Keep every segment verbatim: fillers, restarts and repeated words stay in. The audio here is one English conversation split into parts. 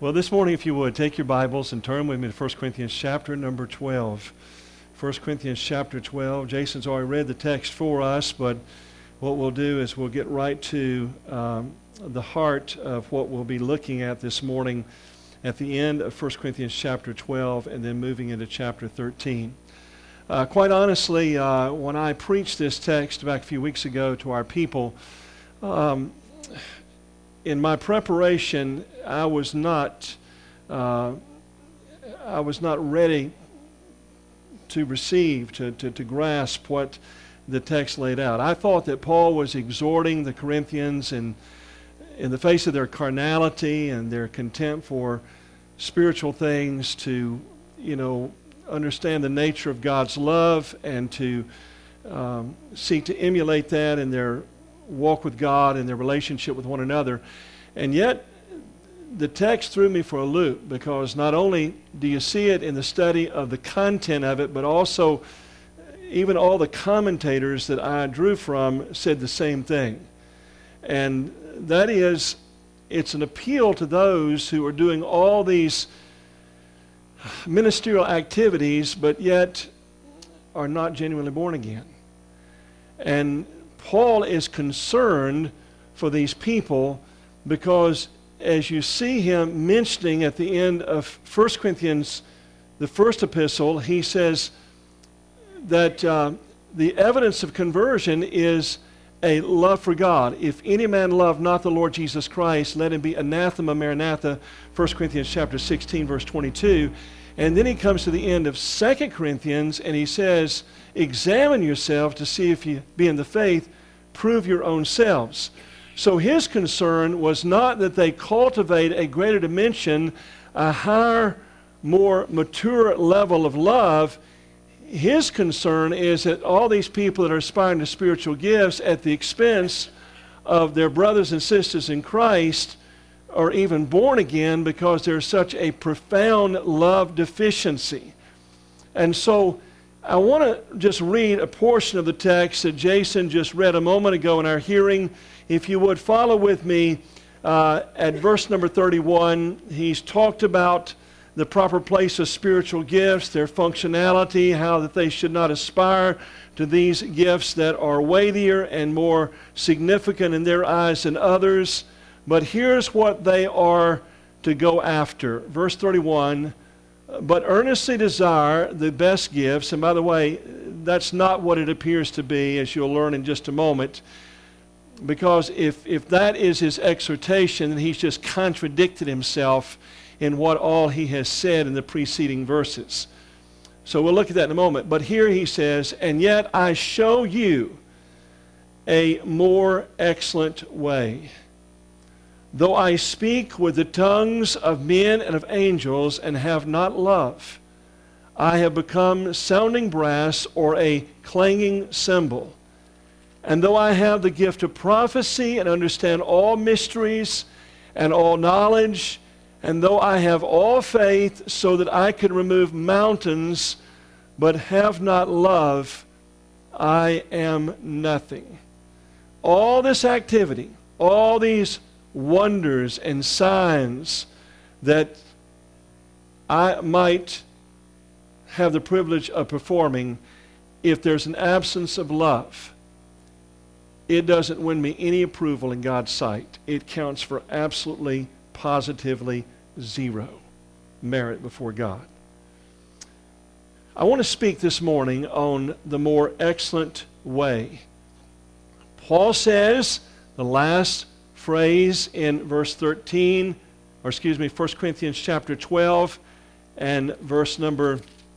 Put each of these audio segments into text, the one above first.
Well, this morning, if you would, take your Bibles and turn with me to First Corinthians chapter number twelve. First Corinthians chapter twelve. Jason's already read the text for us, but what we'll do is we'll get right to um, the heart of what we'll be looking at this morning at the end of First Corinthians chapter twelve and then moving into chapter thirteen. Uh, quite honestly, uh, when I preached this text back a few weeks ago to our people, um, in my preparation, I was not, uh, I was not ready to receive, to, to, to grasp what the text laid out. I thought that Paul was exhorting the Corinthians in, in the face of their carnality and their contempt for spiritual things to, you know, understand the nature of God's love and to um, seek to emulate that in their walk with God and their relationship with one another. And yet, the text threw me for a loop, because not only do you see it in the study of the content of it, but also even all the commentators that I drew from said the same thing. And that is, it's an appeal to those who are doing all these ministerial activities, but yet are not genuinely born again. And Paul is concerned for these people, because as you see him mentioning at the end of First Corinthians, the first epistle, he says that uh, the evidence of conversion is a love for God. If any man love not the Lord Jesus Christ, let him be anathema maranatha, First Corinthians chapter sixteen, verse twenty-two. And then he comes to the end of Second Corinthians and he says, examine yourself to see if you be in the faith, prove your own selves. So his concern was not that they cultivate a greater dimension, a higher, more mature level of love. His concern is that all these people that are aspiring to spiritual gifts at the expense of their brothers and sisters in Christ are even born again, because there's such a profound love deficiency. And so I want to just read a portion of the text that Jason just read a moment ago in our hearing. If you would follow with me uh, at verse number thirty-one, he's talked about the proper place of spiritual gifts, their functionality, how that they should not aspire to these gifts that are weightier and more significant in their eyes than others. But here's what they are to go after. Verse thirty-one, but earnestly desire the best gifts. And by the way, that's not what it appears to be, as you'll learn in just a moment. Because if, if that is his exhortation, then he's just contradicted himself in what all he has said in the preceding verses. So we'll look at that in a moment. But here he says, and yet I show you a more excellent way. Though I speak with the tongues of men and of angels and have not love, I have become sounding brass or a clanging cymbal. And though I have the gift of prophecy and understand all mysteries and all knowledge, and though I have all faith so that I could remove mountains, but have not love, I am nothing. All this activity, all these wonders and signs that I might have the privilege of performing, if there's an absence of love, it doesn't win me any approval in God's sight. It counts for absolutely, positively zero merit before God. I want to speak this morning on the more excellent way. Paul says, the last phrase in verse thirteen, or excuse me, First Corinthians chapter twelve and verse number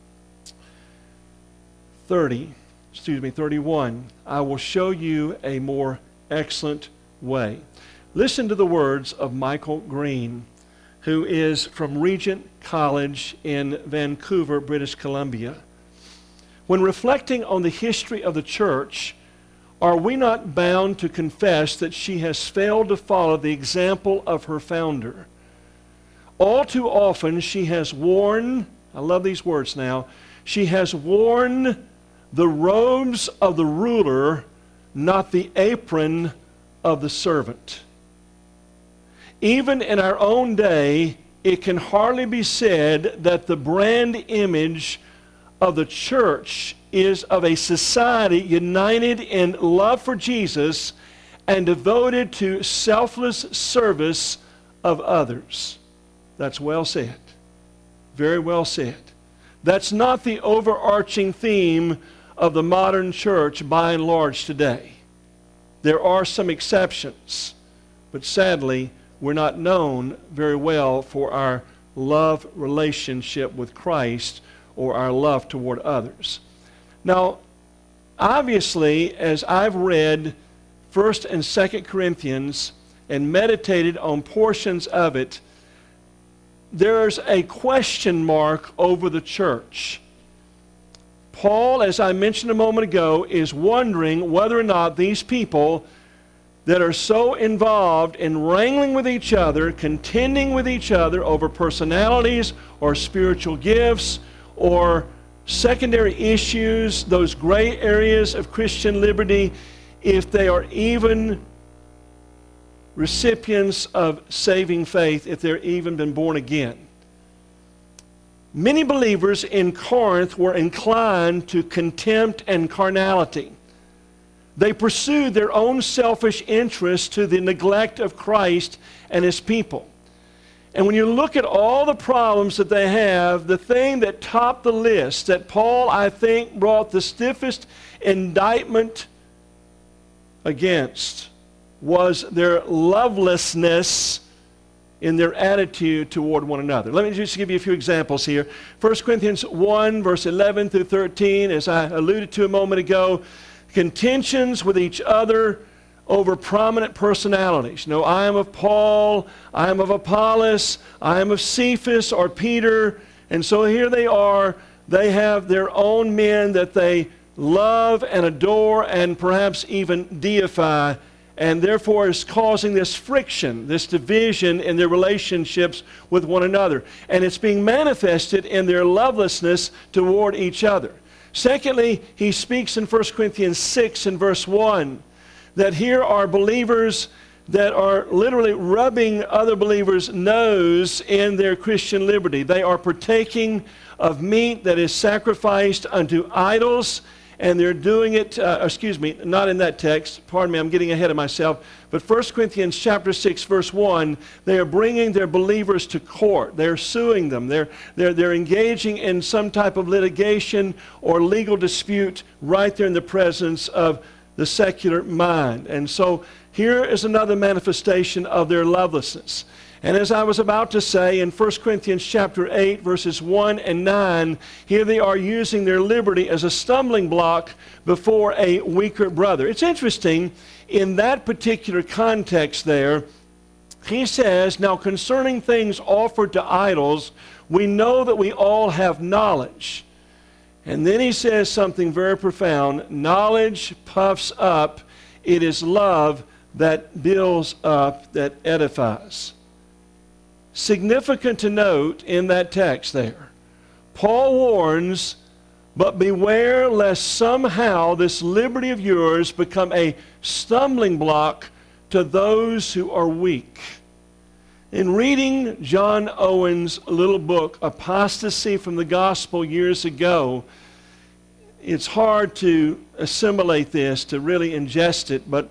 thirty, excuse me, thirty-one, I will show you a more excellent way. Listen to the words of Michael Green, who is from Regent College in Vancouver, British Columbia. When reflecting on the history of the church, are we not bound to confess that she has failed to follow the example of her founder? All too often she has worn, I love these words now, she has worn the robes of the ruler, not the apron of the servant. Even in our own day, it can hardly be said that the brand image of the church is of a society united in love for Jesus and devoted to selfless service of others. That's well said. Very well said. That's not the overarching theme of the modern church by and large today. There are some exceptions, but sadly, we're not known very well for our love relationship with Christ or our love toward others. Now, obviously, as I've read First and Second Corinthians and meditated on portions of it, there's a question mark over the church. Paul, as I mentioned a moment ago, is wondering whether or not these people that are so involved in wrangling with each other, contending with each other over personalities or spiritual gifts or secondary issues, those gray areas of Christian liberty, if they are even recipients of saving faith, if they're even been born again. Many believers in Corinth were inclined to contempt and carnality. They pursued their own selfish interests to the neglect of Christ and His people. And when you look at all the problems that they have, the thing that topped the list, that Paul, I think, brought the stiffest indictment against, was their lovelessness in their attitude toward one another. Let me just give you a few examples here. First Corinthians one, verse eleven through thirteen, as I alluded to a moment ago, contentions with each other over prominent personalities. No, I am of Paul, I am of Apollos, I am of Cephas or Peter. And so here they are. They have their own men that they love and adore and perhaps even deify, and therefore is causing this friction, this division in their relationships with one another. And it's being manifested in their lovelessness toward each other. Secondly, he speaks in First Corinthians six and verse one that here are believers that are literally rubbing other believers' nose in their Christian liberty. They are partaking of meat that is sacrificed unto idols, and they're doing it, uh, excuse me, not in that text, pardon me, I'm getting ahead of myself, but First Corinthians chapter six, verse one, they are bringing their believers to court. They're suing them. They're, they're, they're engaging in some type of litigation or legal dispute right there in the presence of the secular mind. And so here is another manifestation of their lovelessness. And as I was about to say, in First Corinthians chapter eight, verses one and nine, here they are using their liberty as a stumbling block before a weaker brother. It's interesting, in that particular context there, he says, now concerning things offered to idols, we know that we all have knowledge. And then he says something very profound. Knowledge puffs up. It is love that builds up, that edifies. Significant to note in that text there, Paul warns, but beware lest somehow this liberty of yours become a stumbling block to those who are weak. In reading John Owen's little book, Apostasy from the Gospel, years ago, it's hard to assimilate this, to really ingest it, but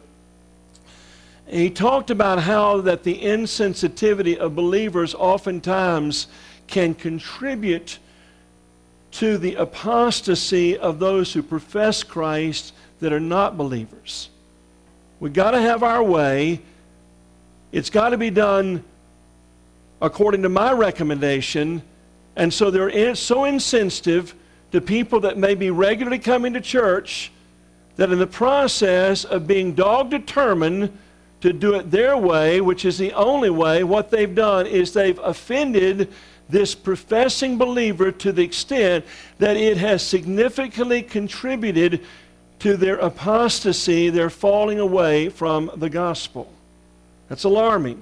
he talked about how that the insensitivity of believers oftentimes can contribute to the apostasy of those who profess Christ that are not believers. We've got to have our way. It's got to be done according to my recommendation, and so they're so insensitive to people that may be regularly coming to church that in the process of being dog-determined to do it their way, which is the only way, what they've done is they've offended this professing believer to the extent that it has significantly contributed to their apostasy, their falling away from the gospel. That's alarming.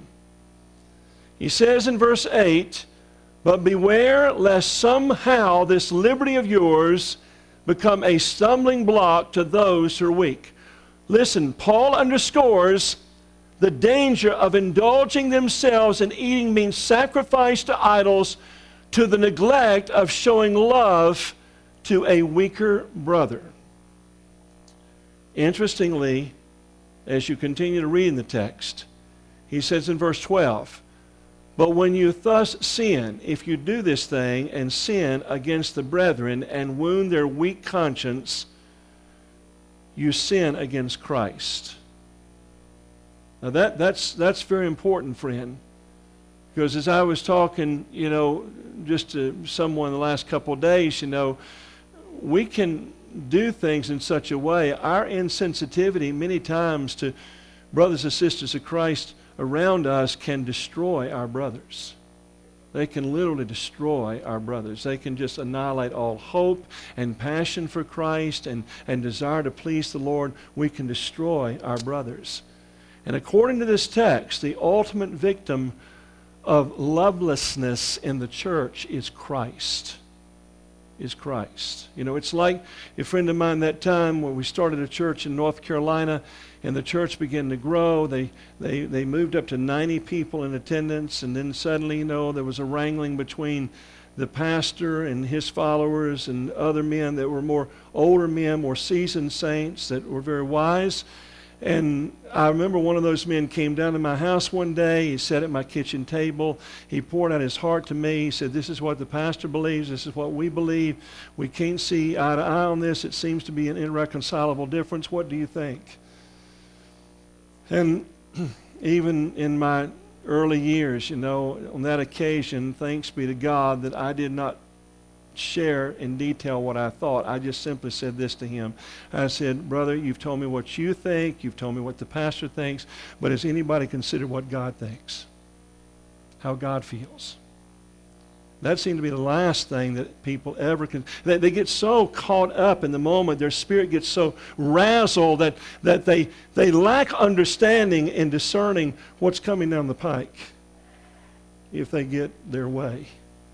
He says in verse eight, but beware lest somehow this liberty of yours become a stumbling block to those who are weak. Listen, Paul underscores the danger of indulging themselves in eating means sacrifice to idols to the neglect of showing love to a weaker brother. Interestingly, as you continue to read in the text, he says in verse twelve, but when you thus sin, if you do this thing and sin against the brethren and wound their weak conscience, you sin against Christ. Now that, that's, that's very important, friend. Because as I was talking, you know, just to someone the last couple of days, you know, we can do things in such a way. Our insensitivity many times to brothers and sisters of Christ around us can destroy our brothers. They can literally destroy our brothers. They can just annihilate all hope and passion for Christ and, and desire to please the Lord. We can destroy our brothers. And according to this text, the ultimate victim of lovelessness in the church is Christ. Is Christ. You know, it's like a friend of mine that time when we started a church in North Carolina and the church began to grow. They, they, they moved up to ninety people in attendance, and then suddenly, you know, there was a wrangling between the pastor and his followers and other men that were more older men, more seasoned saints that were very wise. And I remember one of those men came down to my house one day. He sat at my kitchen table. He poured out his heart to me. He said, this is what the pastor believes. This is what we believe. We can't see eye to eye on this. It seems to be an irreconcilable difference. What do you think? And even in my early years, you know, on that occasion, thanks be to God that I did not share in detail what I thought. I just simply said this to him. I said, brother, you've told me what you think. You've told me what the pastor thinks. But has anybody considered what God thinks? How God feels? That seemed to be the last thing that people ever can. They, they get so caught up in the moment. Their spirit gets so razzled that, that they, they lack understanding in discerning what's coming down the pike if they get their way.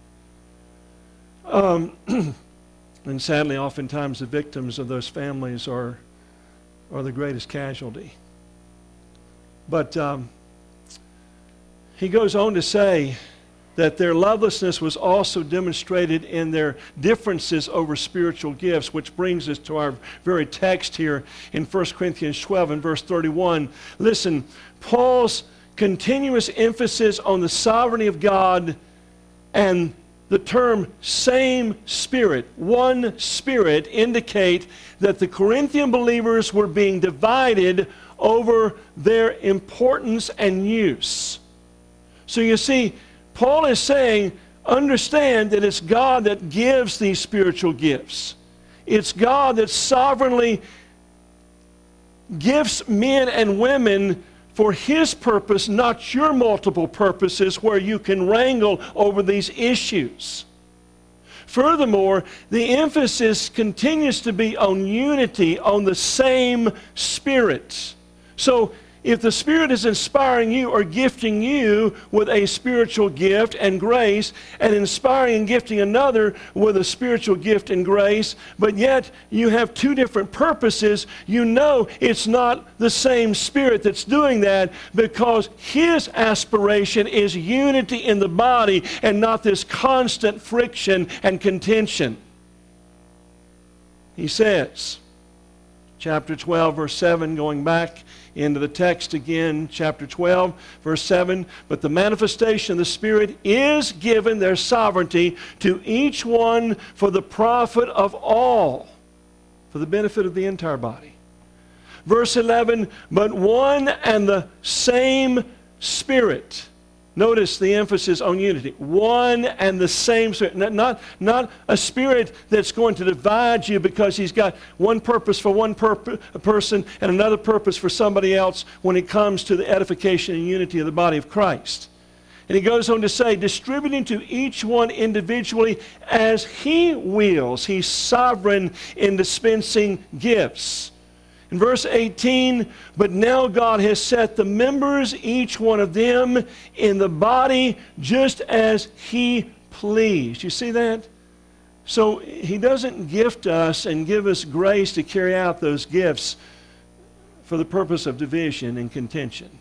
Um, and sadly, oftentimes the victims of those families are, are the greatest casualty. But um, he goes on to say that their lovelessness was also demonstrated in their differences over spiritual gifts, which brings us to our very text here in First Corinthians twelve and verse thirty-one. Listen, Paul's continuous emphasis on the sovereignty of God and the term same Spirit, one Spirit, indicate that the Corinthian believers were being divided over their importance and use. So you see, Paul is saying, understand that it's God that gives these spiritual gifts. It's God that sovereignly gifts men and women for His purpose, not your multiple purposes where you can wrangle over these issues. Furthermore, the emphasis continues to be on unity, on the same Spirit. So, if the Spirit is inspiring you or gifting you with a spiritual gift and grace, and inspiring and gifting another with a spiritual gift and grace, but yet you have two different purposes, you know it's not the same Spirit that's doing that, because His aspiration is unity in the body and not this constant friction and contention. He says, chapter twelve, verse seven, going back into the text again, chapter twelve, verse seven, but the manifestation of the Spirit is given, their sovereignty, to each one for the profit of all, for the benefit of the entire body. Verse eleven, but one and the same Spirit. Notice the emphasis on unity. One and the same Spirit. Not, not, not a Spirit that's going to divide you because He's got one purpose for one purpo- person and another purpose for somebody else when it comes to the edification and unity of the body of Christ. And he goes on to say, distributing to each one individually as He wills. He's sovereign in dispensing gifts. In verse eighteen, but now God has set the members, each one of them, in the body just as He pleased. You see that? So He doesn't gift us and give us grace to carry out those gifts for the purpose of division and contention.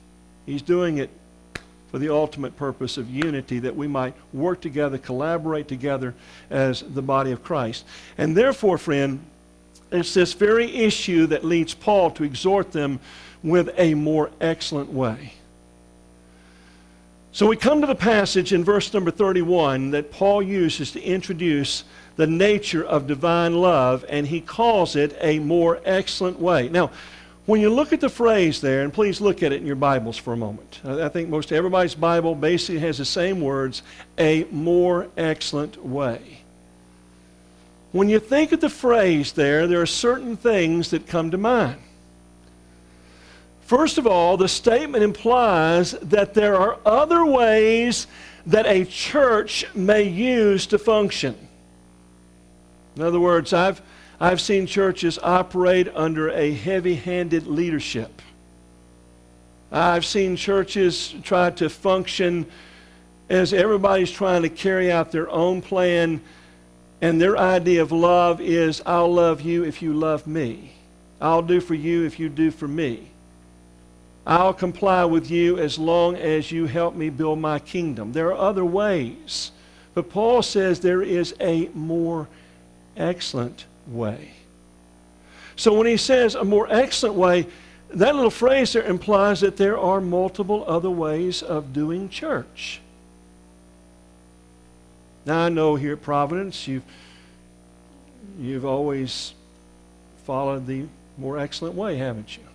He's doing it for the ultimate purpose of unity, that we might work together, collaborate together as the body of Christ. And therefore, friend, it's this very issue that leads Paul to exhort them with a more excellent way. So we come to the passage in verse number thirty-one that Paul uses to introduce the nature of divine love, and he calls it a more excellent way. Now, when you look at the phrase there, and please look at it in your Bibles for a moment. I think most everybody's Bible basically has the same words, a more excellent way. When you think of the phrase there, there are certain things that come to mind. First of all, the statement implies that there are other ways that a church may use to function. In other words, I've I've seen churches operate under a heavy-handed leadership. I've seen churches try to function as everybody's trying to carry out their own plan, and their idea of love is, I'll love you if you love me. I'll do for you if you do for me. I'll comply with you as long as you help me build my kingdom. There are other ways, but Paul says there is a more excellent way. So when he says a more excellent way, that little phrase there implies that there are multiple other ways of doing church. Now I know here at Providence you've, you've always followed the more excellent way, haven't you?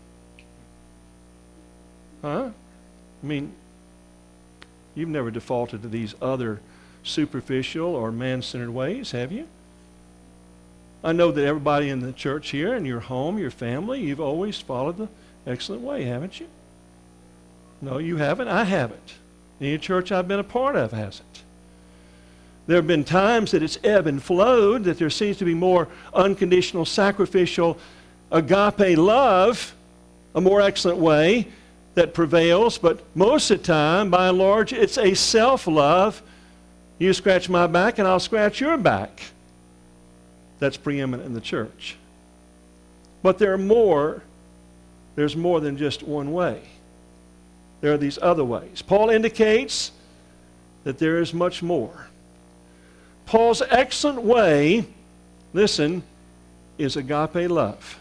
Huh? I mean, you've never defaulted to these other superficial or man-centered ways, have you? I know that everybody in the church here, in your home, your family, you've always followed the excellent way, haven't you? No, you haven't. I haven't. Any church I've been a part of hasn't. There have been times that it's ebbed and flowed, that there seems to be more unconditional, sacrificial, agape love, a more excellent way that prevails, but most of the time, by and large, it's a self-love. You scratch my back and I'll scratch your back. That's preeminent in the church. But there are more, there's more than just one way. There are these other ways. Paul indicates that there is much more. Paul's excellent way, listen, is agape love.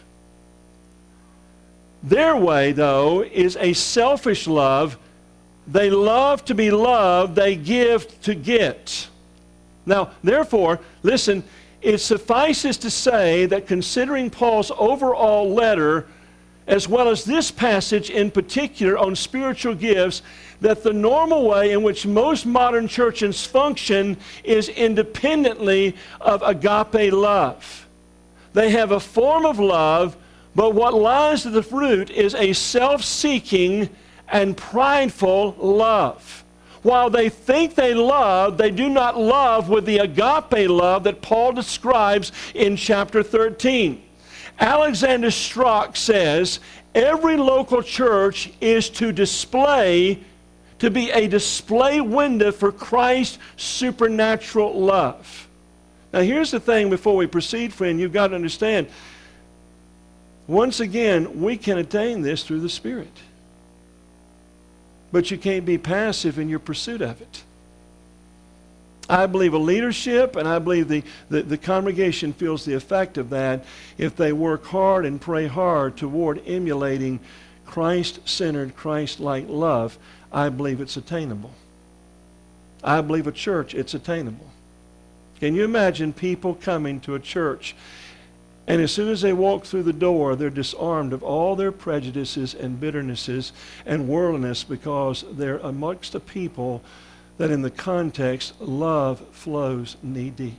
Their way, though, is a selfish love. They love to be loved. They give to get. Now, therefore, listen, it suffices to say that considering Paul's overall letter, as well as this passage in particular on spiritual gifts, that the normal way in which most modern churches function is independently of agape love. They have a form of love, but what lies at the root is a self-seeking and prideful love. While they think they love, they do not love with the agape love that Paul describes in chapter thirteen. Alexander Strauch says, every local church is to display, to be a display window for Christ's supernatural love. Now here's the thing before we proceed, friend, you've got to understand, once again, we can attain this through the Spirit. But you can't be passive in your pursuit of it. I believe a leadership, and I believe the, the, the congregation feels the effect of that if they work hard and pray hard toward emulating Christ-centered, Christ-like love. I believe it's attainable. I believe a church, it's attainable. Can you imagine people coming to a church, and as soon as they walk through the door, they're disarmed of all their prejudices and bitternesses and worldliness because they're amongst a people that in the context, love flows knee-deep.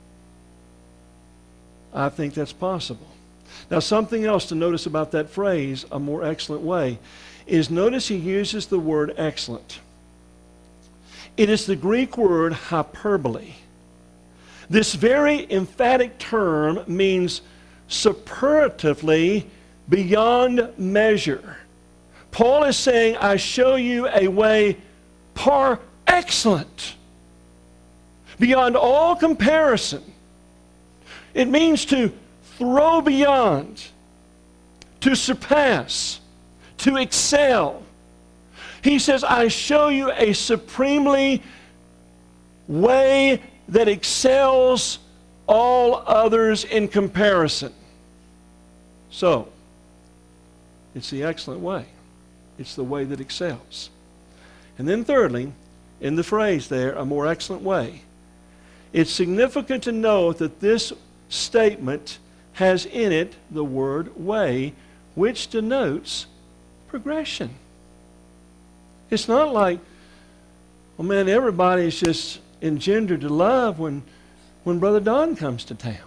I think that's possible. Now, something else to notice about that phrase, a more excellent way, is notice he uses the word excellent. It is the Greek word hyperbole. This very emphatic term means superlatively beyond measure. Paul is saying, I show you a way par excellent, beyond all comparison. It means to throw beyond, to surpass, to excel. He says, I show you a supremely way that excels all others in comparison. So, it's the excellent way. It's the way that excels. And then thirdly, in the phrase there, a more excellent way, it's significant to note that this statement has in it the word way, which denotes progression. It's not like, well, man, everybody's just engendered to love when, when Brother Don comes to town.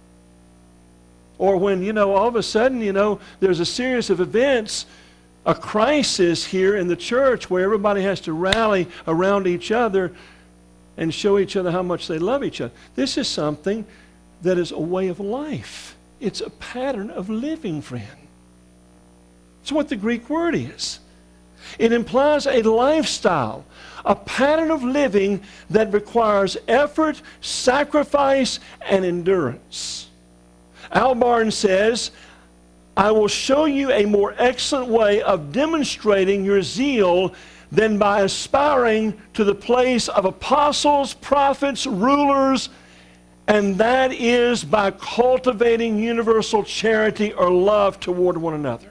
Or when, you know, all of a sudden, you know, there's a series of events, a crisis here in the church where everybody has to rally around each other and show each other how much they love each other. This is something that is a way of life. It's a pattern of living, friend. It's what the Greek word is. It implies a lifestyle, a pattern of living that requires effort, sacrifice, and endurance. Al Barnes says, I will show you a more excellent way of demonstrating your zeal than by aspiring to the place of apostles, prophets, rulers, and that is by cultivating universal charity or love toward one another.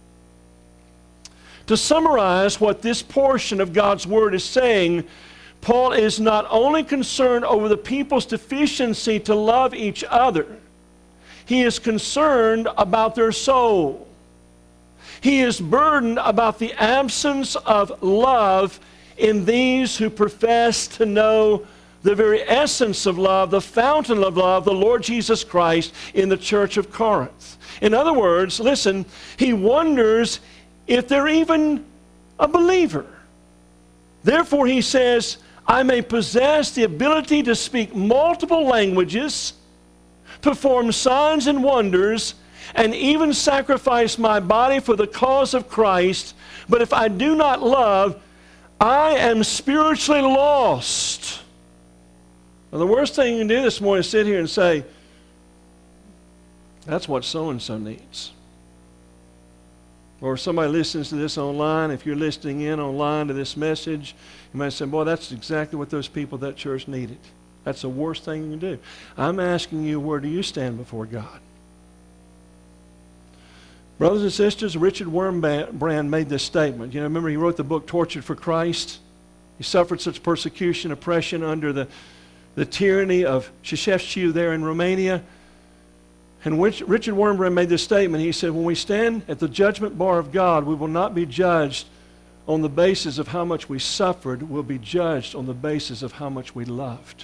To summarize what this portion of God's Word is saying, Paul is not only concerned over the people's deficiency to love each other, he is concerned about their soul. He is burdened about the absence of love in these who profess to know the very essence of love, the fountain of love, the Lord Jesus Christ in the church of Corinth. In other words, listen, he wonders if they're even a believer. Therefore, he says, I may possess the ability to speak multiple languages, perform signs and wonders, and even sacrifice my body for the cause of Christ, but if I do not love, I am spiritually lost. Now, the worst thing you can do this morning is sit here and say, that's what so-and-so needs. Or if somebody listens to this online, if you're listening in online to this message, you might say, boy, that's exactly what those people at that church needed. That's the worst thing you can do. I'm asking you, where do you stand before God? Brothers and sisters, Richard Wurmbrand made this statement. You know, remember he wrote the book Tortured for Christ? He suffered such persecution, oppression under the, the tyranny of Ceausescu there in Romania. And Richard Wurmbrand made this statement. He said, when we stand at the judgment bar of God, we will not be judged on the basis of how much we suffered. We'll be judged on the basis of how much we loved.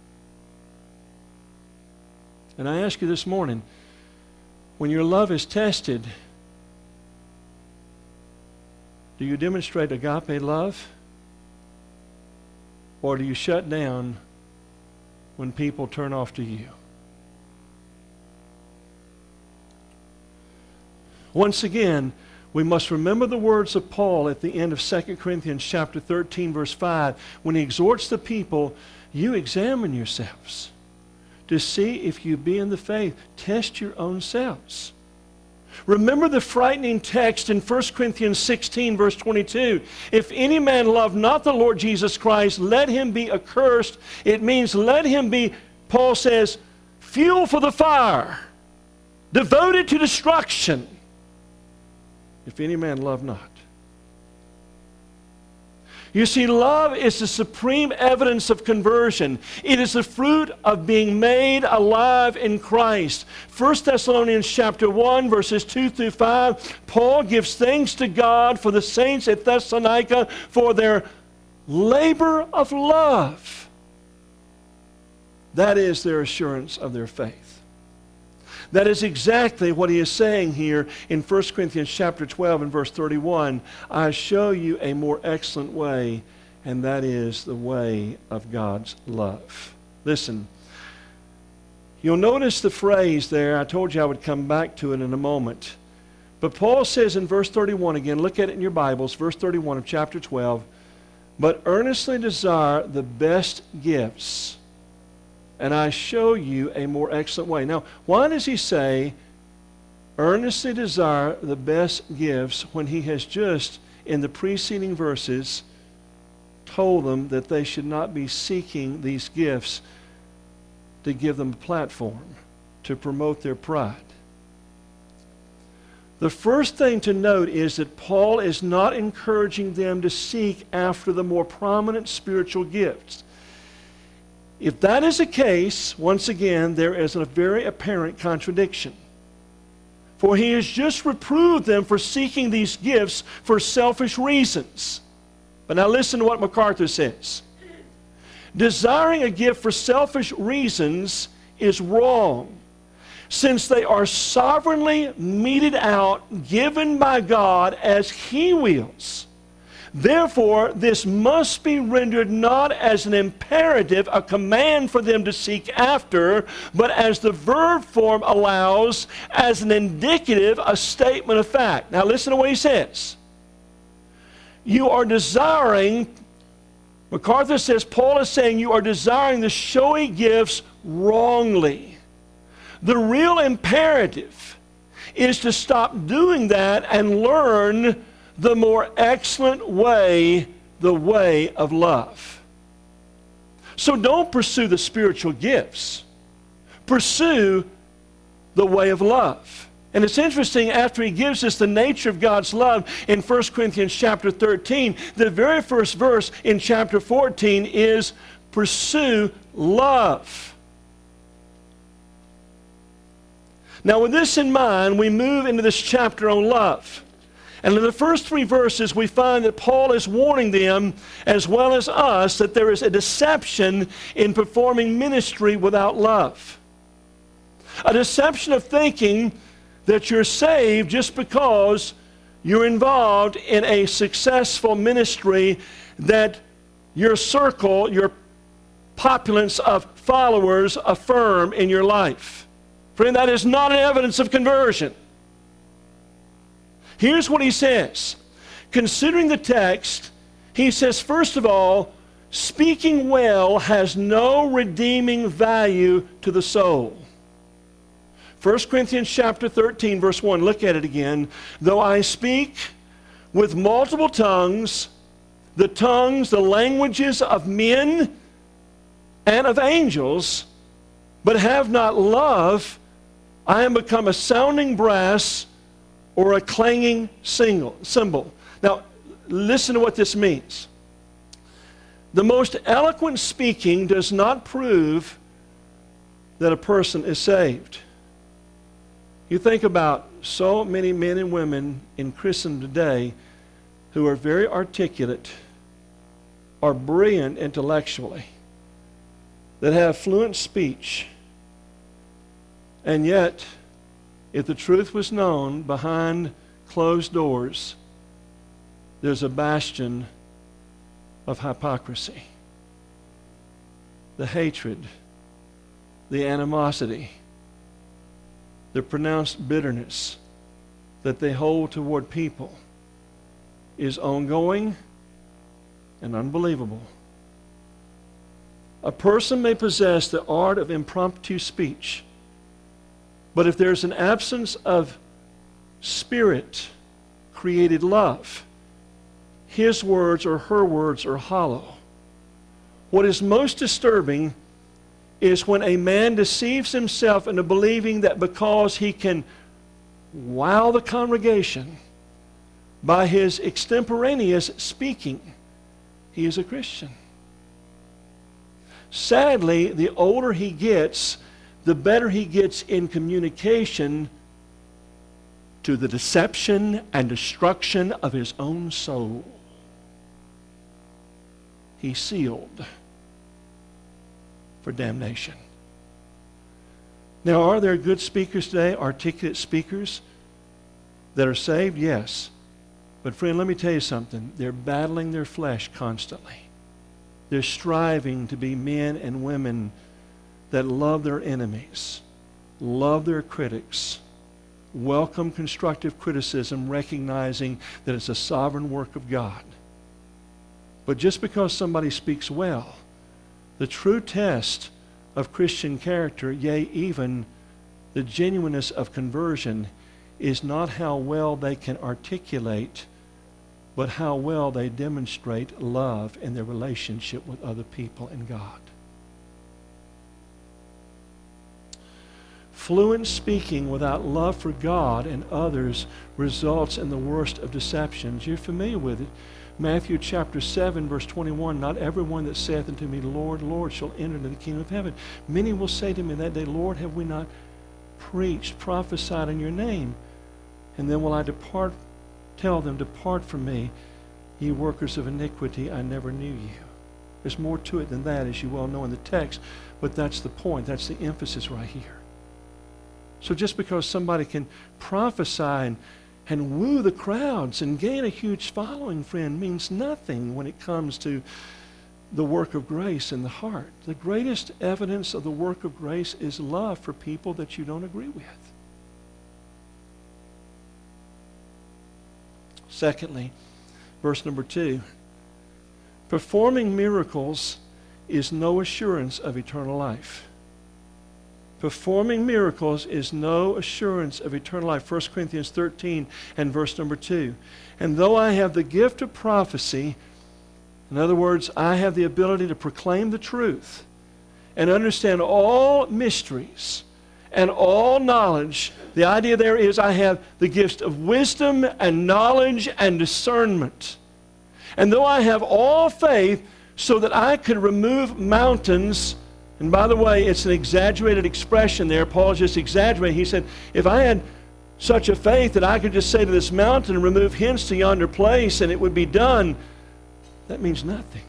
And I ask you this morning, when your love is tested, do you demonstrate agape love? Or do you shut down when people turn off to you? Once again, we must remember the words of Paul at the end of Second Corinthians chapter thirteen, verse five, when he exhorts the people, you examine yourselves to see if you be in the faith. Test your own selves. Remember the frightening text in First Corinthians sixteen, verse twenty-two. If any man love not the Lord Jesus Christ, let him be accursed. It means let him be, Paul says, fuel for the fire, devoted to destruction. If any man love not. You see, love is the supreme evidence of conversion. It is the fruit of being made alive in Christ. First Thessalonians chapter one, verses two through five, Paul gives thanks to God for the saints at Thessalonica for their labor of love. That is their assurance of their faith. That is exactly what he is saying here in First Corinthians chapter twelve and verse thirty-one. I show you a more excellent way, and that is the way of God's love. Listen, you'll notice the phrase there. I told you I would come back to it in a moment. But Paul says in verse thirty-one again, look at it in your Bibles, verse thirty-one of chapter twelve, but earnestly desire the best gifts, and I show you a more excellent way. Now, why does he say, earnestly desire the best gifts, when he has just in the preceding verses told them that they should not be seeking these gifts to give them a platform, to promote their pride. The first thing to note is that Paul is not encouraging them to seek after the more prominent spiritual gifts. If that is the case, once again, there is a very apparent contradiction. For he has just reproved them for seeking these gifts for selfish reasons. But now listen to what MacArthur says. Desiring a gift for selfish reasons is wrong, since they are sovereignly meted out, given by God as He wills. Therefore, this must be rendered not as an imperative, a command for them to seek after, but as the verb form allows, as an indicative, a statement of fact. Now listen to what he says. You are desiring, MacArthur says, Paul is saying you are desiring the showy gifts wrongly. The real imperative is to stop doing that and learn the more excellent way, the way of love. So don't pursue the spiritual gifts. Pursue the way of love. And it's interesting, after he gives us the nature of God's love in First Corinthians chapter thirteen, the very first verse in chapter fourteen is pursue love. Now with this in mind, we move into this chapter on love. And in the first three verses, we find that Paul is warning them, as well as us, that there is a deception in performing ministry without love. A deception of thinking that you're saved just because you're involved in a successful ministry, that your circle, your populace of followers affirm in your life. Friend, that is not an evidence of conversion. Here's what he says. Considering the text, he says, first of all, speaking well has no redeeming value to the soul. First Corinthians chapter thirteen, verse one, look at it again. Though I speak with multiple tongues, the tongues, the languages of men and of angels, but have not love, I am become a sounding brass or a clanging cymbal. Now, listen to what this means. The most eloquent speaking does not prove that a person is saved. You think about so many men and women in Christendom today who are very articulate, are brilliant intellectually, that have fluent speech, and yet, if the truth was known behind closed doors, there's a bastion of hypocrisy. The hatred, the animosity, the pronounced bitterness that they hold toward people is ongoing and unbelievable. A person may possess the art of impromptu speech, but if there's an absence of Spirit-created love, his words or her words are hollow. What is most disturbing is when a man deceives himself into believing that because he can wow the congregation by his extemporaneous speaking, he is a Christian. Sadly, the older he gets, the better he gets in communication to the deception and destruction of his own soul. He's sealed for damnation. Now, are there good speakers today, articulate speakers that are saved? Yes. But friend, let me tell you something. They're battling their flesh constantly. They're striving to be men and women that love their enemies, love their critics, welcome constructive criticism, recognizing that it's a sovereign work of God. But just because somebody speaks well, the true test of Christian character, yea, even the genuineness of conversion, is not how well they can articulate but how well they demonstrate love in their relationship with other people and God. Fluent speaking without love for God and others results in the worst of deceptions. You're familiar with it. Matthew chapter seven, verse twenty-one, not everyone that saith unto me, Lord, Lord, shall enter into the kingdom of heaven. Many will say to me that day, Lord, have we not preached, prophesied in your name? And then will I depart, tell them, depart from me, ye workers of iniquity, I never knew you. There's more to it than that, as you well know in the text, but that's the point. That's the emphasis right here. So just because somebody can prophesy and, and woo the crowds and gain a huge following, friend, means nothing when it comes to the work of grace in the heart. The greatest evidence of the work of grace is love for people that you don't agree with. Secondly, verse number two, performing miracles is no assurance of eternal life. Performing miracles is no assurance of eternal life. First Corinthians thirteen and verse number two. And though I have the gift of prophecy, in other words, I have the ability to proclaim the truth and understand all mysteries and all knowledge. The idea there is I have the gifts of wisdom and knowledge and discernment. And though I have all faith so that I could remove mountains. And by the way, it's an exaggerated expression there. Paul just exaggerated. He said, if I had such a faith that I could just say to this mountain and remove hence to yonder place and it would be done, that means nothing.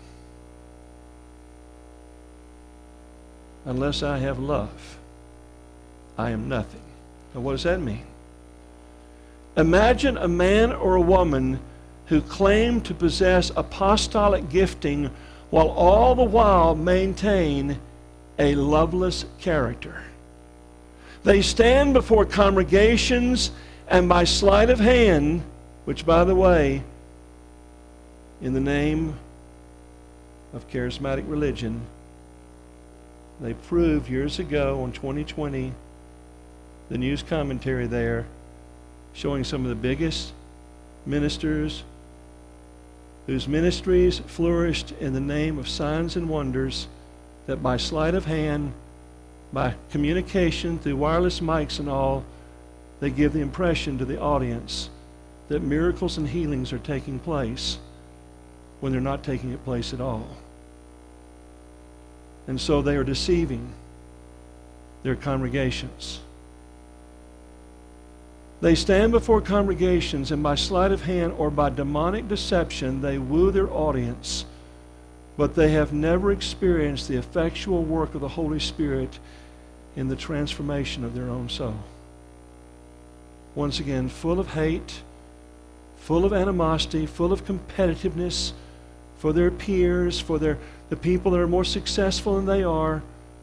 Unless I have love, I am nothing. Now what does that mean? Imagine a man or a woman who claim to possess apostolic gifting while all the while maintain a loveless character. They stand before congregations and by sleight of hand, which by the way, in the name of charismatic religion, they proved years ago on twenty twenty, the news commentary there, showing some of the biggest ministers whose ministries flourished in the name of signs and wonders, that by sleight of hand, by communication through wireless mics and all, they give the impression to the audience that miracles and healings are taking place when they're not taking place at all. And so they are deceiving their congregations. They stand before congregations and by sleight of hand or by demonic deception, they woo their audience, but they have never experienced the effectual work of the Holy Spirit in the transformation of their own soul. Once again, full of hate, full of animosity, full of competitiveness for their peers, for their, the people that are more successful than they are.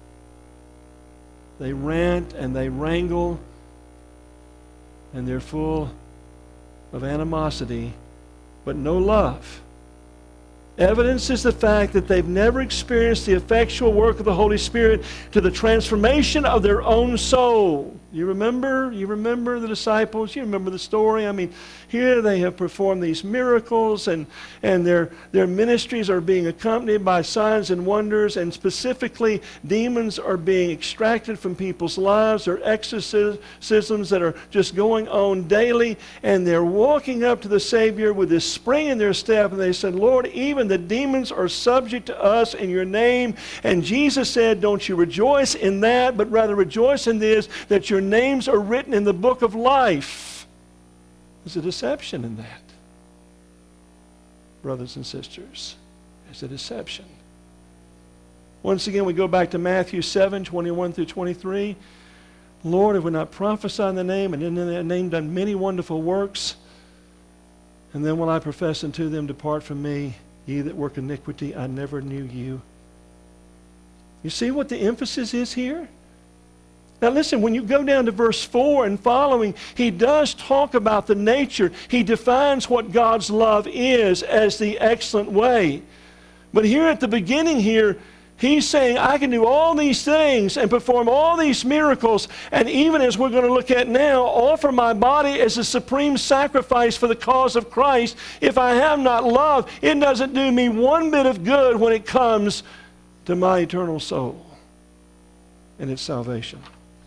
They rant and they wrangle, and they're full of animosity, but no love. Evidence is the fact that they've never experienced the effectual work of the Holy Spirit to the transformation of their own soul. You remember? You remember the disciples? You remember the story? I mean, here they have performed these miracles, and, and their, their ministries are being accompanied by signs and wonders, and specifically, demons are being extracted from people's lives. There are exorcisms that are just going on daily, and they're walking up to the Savior with this spring in their step, and they said, Lord, even the demons are subject to us in your name. And Jesus said, don't you rejoice in that, but rather rejoice in this, that your names are written in the book of life. There's a deception in that, brothers and sisters. There's a deception. Once again, we go back to Matthew seven, twenty-one through twenty-three. Lord, have we not prophesied in the name, and in that name done many wonderful works? And then will I profess unto them, depart from me, ye that work iniquity, I never knew you. You see what the emphasis is here? Now listen, when you go down to verse four and following, he does talk about the nature. He defines what God's love is as the excellent way. But here at the beginning here, He's saying, I can do all these things and perform all these miracles, and even as we're going to look at now, offer my body as a supreme sacrifice for the cause of Christ. If I have not love, it doesn't do me one bit of good when it comes to my eternal soul and its salvation.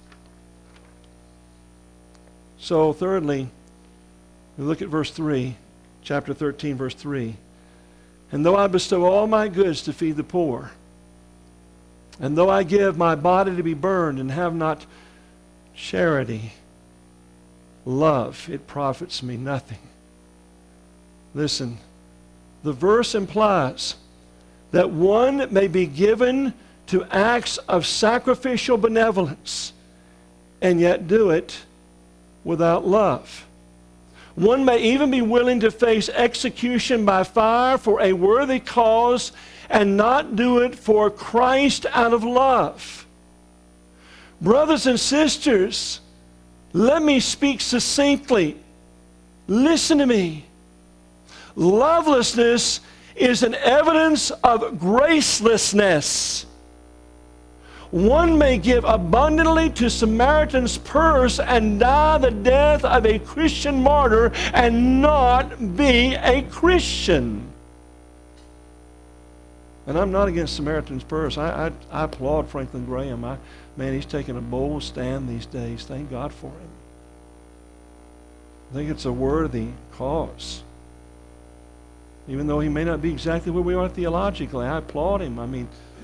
So thirdly, we look at verse three, chapter thirteen, verse three. And though I bestow all my goods to feed the poor, and though I give my body to be burned and have not charity, love, it profits me nothing. Listen, the verse implies that one may be given to acts of sacrificial benevolence and yet do it without love. One may even be willing to face execution by fire for a worthy cause and not do it for Christ out of love. Brothers and sisters, let me speak succinctly. Listen to me. Lovelessness is an evidence of gracelessness. One may give abundantly to Samaritan's purse and die the death of a Christian martyr and not be a Christian. And I'm not against Samaritan's purse. I, I, I applaud Franklin Graham. I, man, he's taking a bold stand these days. Thank God for him. I think it's a worthy cause. Even though he may not be exactly where we are theologically, I applaud him. I mean,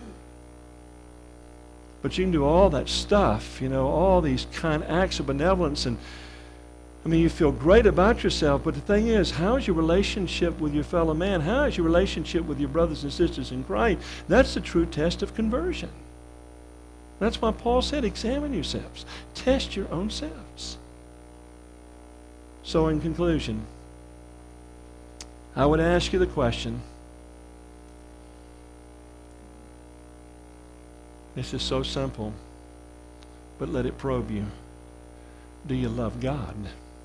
but you can do all that stuff, you know, all these kind of acts of benevolence, and I mean, you feel great about yourself, but the thing is, how is your relationship with your fellow man? How is your relationship with your brothers and sisters in Christ? That's the true test of conversion. That's why Paul said, examine yourselves. Test your own selves. So in conclusion, I would ask you the question. This is so simple, but let it probe you. Do you love God?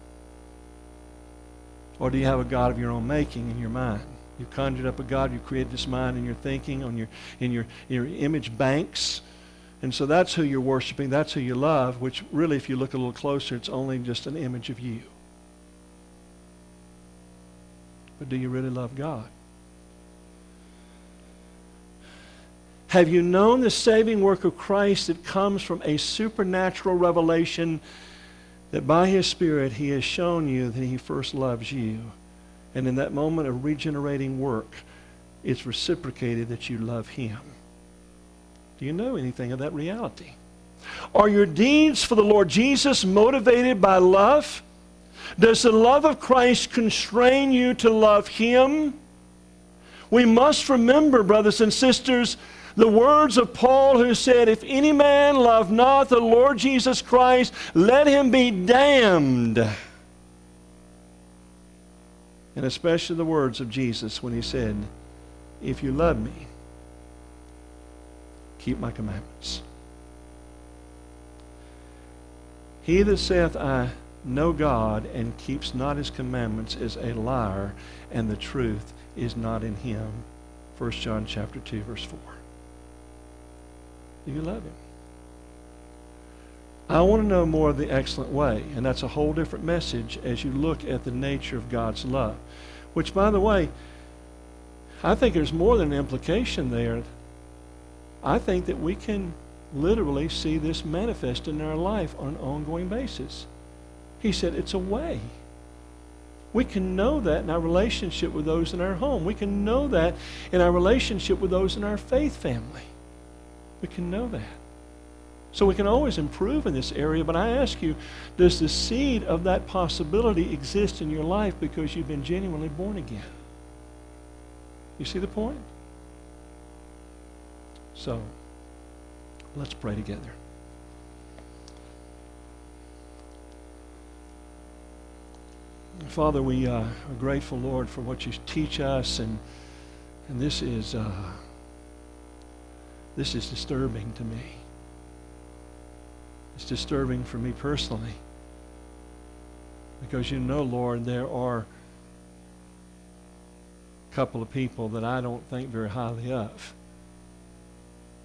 Or do you have a God of your own making in your mind? You've conjured up a God, you created this mind in your thinking, on your, in your, your image banks. And so that's who you're worshiping, that's who you love, which really, if you look a little closer, it's only just an image of you. But do you really love God? Have you known the saving work of Christ that comes from a supernatural revelation that by His Spirit He has shown you that He first loves you? And in that moment of regenerating work, it's reciprocated that you love Him. Do you know anything of that reality? Are your deeds for the Lord Jesus motivated by love? Does the love of Christ constrain you to love Him? We must remember, brothers and sisters, the words of Paul, who said, if any man love not the Lord Jesus Christ, let him be damned. And especially the words of Jesus when He said, if you love me, keep my commandments. He that saith, I know God, and keeps not His commandments is a liar, and the truth is not in him. First John chapter two, verse four. Do you love Him? I want to know more of the excellent way, and that's a whole different message as you look at the nature of God's love. Which, by the way, I think there's more than an implication there. I think that we can literally see this manifest in our life on an ongoing basis. He said it's a way. We can know that in our relationship with those in our home. We can know that in our relationship with those in our faith family. We can know that. So we can always improve in this area, but I ask you, does the seed of that possibility exist in your life because you've been genuinely born again? You see the point? So, let's pray together. Father, we uh, are grateful, Lord, for what you teach us, and and this is uh, this is disturbing to me. It's disturbing for me personally, because you know, Lord, there are a couple of people that I don't think very highly of.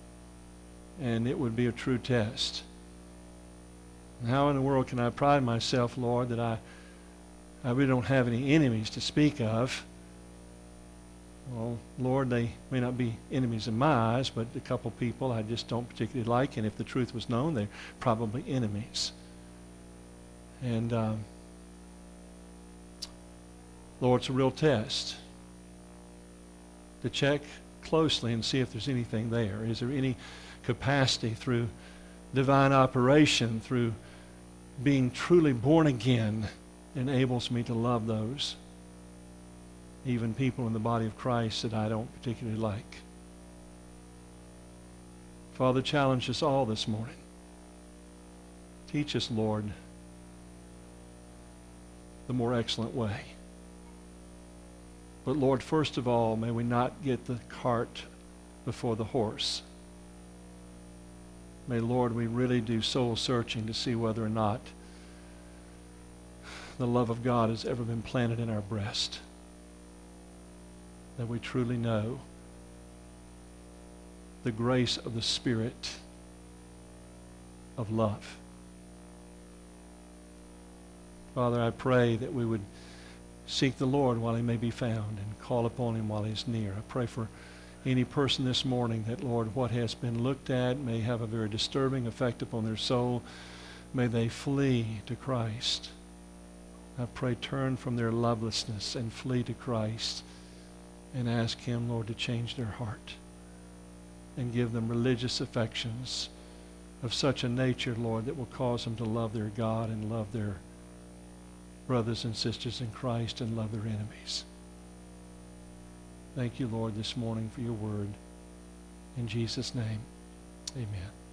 and it would be a true test. And how in the world can I pride myself, Lord, that I, I really don't have any enemies to speak of? Well, Lord, they may not be enemies in my eyes, but a couple people I just don't particularly like, and if the truth was known, they're probably enemies. And um, Lord, it's a real test to check closely and see if there's anything there. Is there any capacity through divine operation, through being truly born again, enables me to love those, even people in the body of Christ that I don't particularly like. Father, challenge us all this morning. Teach us, Lord, the more excellent way. But Lord, first of all, may we not get the cart before the horse. May, Lord, we really do soul searching to see whether or not the love of God has ever been planted in our breast. That we truly know the grace of the Spirit of love. Father, I pray that we would seek the Lord while he may be found and call upon him while he's near. I pray for any person this morning that, Lord, what has been looked at may have a very disturbing effect upon their soul. May they flee to Christ. I pray turn from their lovelessness and flee to Christ and ask him, Lord, to change their heart and give them religious affections of such a nature, Lord, that will cause them to love their God and love their brothers and sisters in Christ and love their enemies. Thank you, Lord, this morning for your word. In Jesus' name, amen.